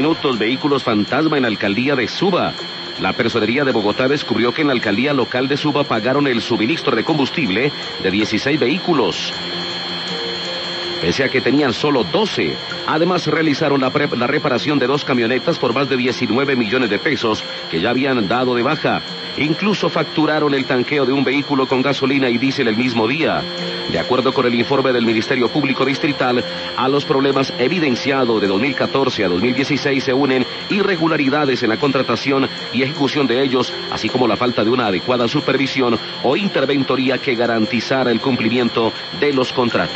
Minutos, vehículos fantasma en la alcaldía de Suba. La Personería de Bogotá descubrió que en la alcaldía local de Suba pagaron el suministro de combustible de 16 vehículos, pese a que tenían solo 12. Además, realizaron la reparación de 2 camionetas por más de 19 millones de pesos que ya habían dado de baja. Incluso facturaron el tanqueo de un vehículo con gasolina y diésel el mismo día. De acuerdo con el informe del Ministerio Público Distrital, a los problemas evidenciados de 2014 a 2016 se unen irregularidades en la contratación y ejecución de ellos, así como la falta de una adecuada supervisión o interventoría que garantizara el cumplimiento de los contratos.